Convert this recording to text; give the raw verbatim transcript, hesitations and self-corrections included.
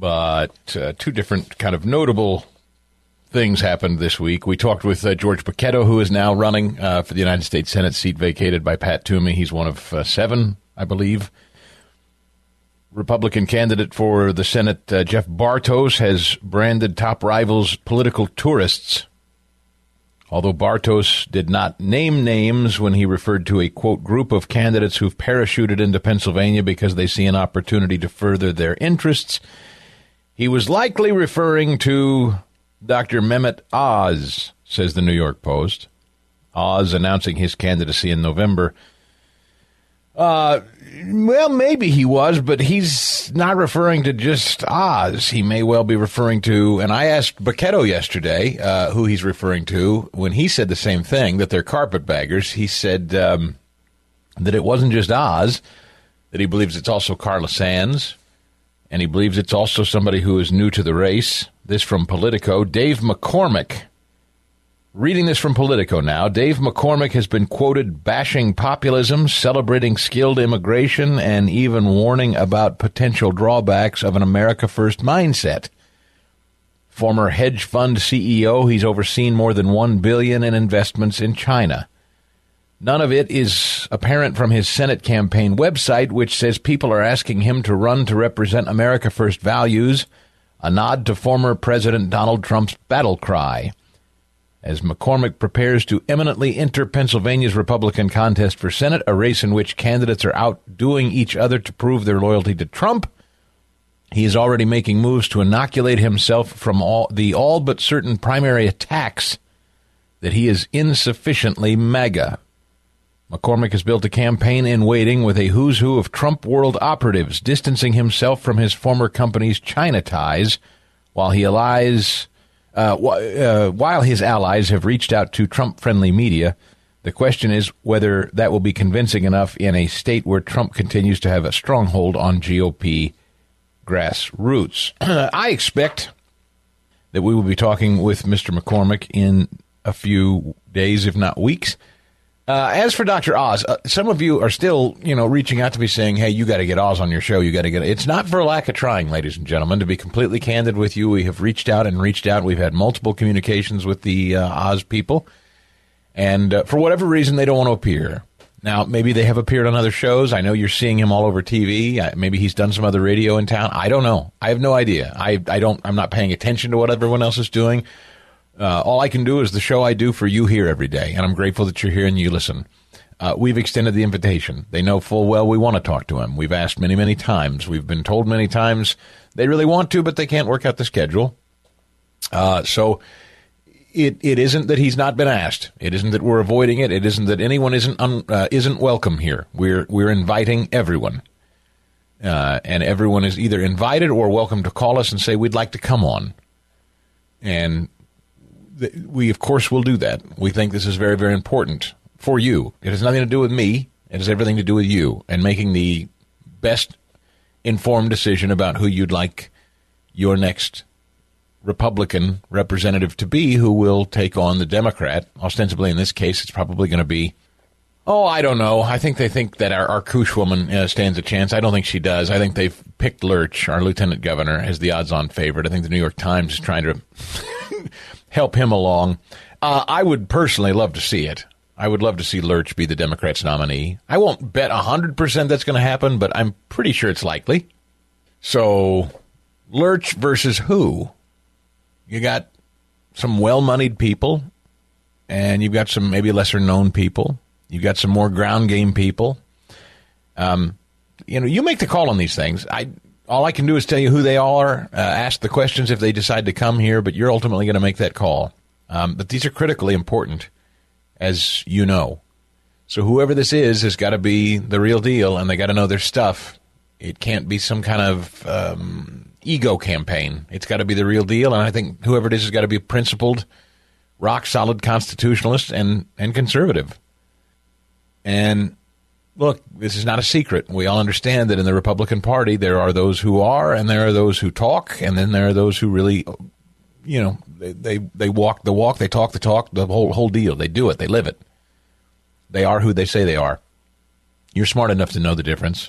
But uh, two different kind of notable things happened this week. We talked with uh, George Paquetto, who is now running uh, for the United States Senate seat vacated by Pat Toomey. He's one of uh, seven, I believe. Republican candidate for the Senate, uh, Jeff Bartos, has branded top rivals political tourists. Although Bartos did not name names when he referred to a, quote, group of candidates who've parachuted into Pennsylvania because they see an opportunity to further their interests, he was likely referring to Doctor Mehmet Oz, says the New York Post. Oz announcing his candidacy in November. Uh, well, maybe he was, but he's not referring to just Oz. He may well be referring to, and I asked Paquetto yesterday uh, who he's referring to when he said the same thing, that they're carpetbaggers. He said um, that it wasn't just Oz, that he believes it's also Carla Sands, and he believes it's also somebody who is new to the race. This from Politico. Dave McCormick. Reading this from Politico now. Dave McCormick has been quoted bashing populism, celebrating skilled immigration, and even warning about potential drawbacks of an America First mindset. Former hedge fund C E O, he's overseen more than one billion dollars in investments in China. None of it is apparent from his Senate campaign website, which says people are asking him to run to represent America First values, a nod to former President Donald Trump's battle cry. As McCormick prepares to imminently enter Pennsylvania's Republican contest for Senate, a race in which candidates are outdoing each other to prove their loyalty to Trump, he is already making moves to inoculate himself from all the all but certain primary attacks that he is insufficiently MAGA. McCormick has built a campaign in waiting with a who's who of Trump world operatives, distancing himself from his former company's China ties, while he allies, uh, uh, while his allies have reached out to Trump-friendly media. The question is whether that will be convincing enough in a state where Trump continues to have a stronghold on G O P grassroots. I expect that we will be talking with Mister McCormick in a few days, if not weeks. Uh, as for Doctor Oz, uh, some of you are still, you know, reaching out to me saying, hey, you got to get Oz on your show. You got to get it. It's not for lack of trying, ladies and gentlemen. To be completely candid with you, we have reached out and reached out. We've had multiple communications with the uh, Oz people. And uh, for whatever reason, they don't want to appear. Now, maybe they have appeared on other shows. I know you're seeing him all over T V. Uh, maybe he's done some other radio in town. I don't know. I have no idea. I, I don't, I'm not paying attention to what everyone else is doing. Uh, all I can do is the show I do for you here every day, and I'm grateful that you're here and you listen. Uh, we've extended the invitation. They know full well we want to talk to him. We've asked many, many times. We've been told many times they really want to, but they can't work out the schedule. Uh, so it it isn't that he's not been asked. It isn't that we're avoiding it. It isn't that anyone isn't un, uh, isn't welcome here. We're we're inviting everyone, uh, and everyone is either invited or welcome to call us and say we'd like to come on, and we, of course, will do that. We think this is very, very important for you. It has nothing to do with me. It has everything to do with you and making the best informed decision about who you'd like your next Republican representative to be, who will take on the Democrat. Ostensibly, in this case, it's probably going to be, oh, I don't know. I think they think that our, our Koosh woman uh, stands a chance. I don't think she does. I think they've picked Lurch, our lieutenant governor, as the odds-on favorite. I think the New York Times is trying to help him along. Uh, I would personally love to see it. I would love to see Lurch be the Democrats' nominee. I won't bet one hundred percent that's going to happen, but I'm pretty sure it's likely. So, Lurch versus who? You got some well-moneyed people, and you've got some maybe lesser-known people. You've got some more ground game people. Um, you know, you make the call on these things. I all I can do is tell you who they are, uh, ask the questions if they decide to come here, but you're ultimately going to make that call. Um, but these are critically important, as you know. So whoever this is has got to be the real deal, and they got to know their stuff. It can't be some kind of um, ego campaign. It's got to be the real deal, and I think whoever it is has got to be principled, rock-solid constitutionalist and, and conservative. And look, this is not a secret. We all understand that in the Republican Party, there are those who are, and there are those who talk, and then there are those who really, you know, they they, they walk the walk, they talk the talk, the whole whole deal. They do it. They live it. They are who they say they are. You're smart enough to know the difference.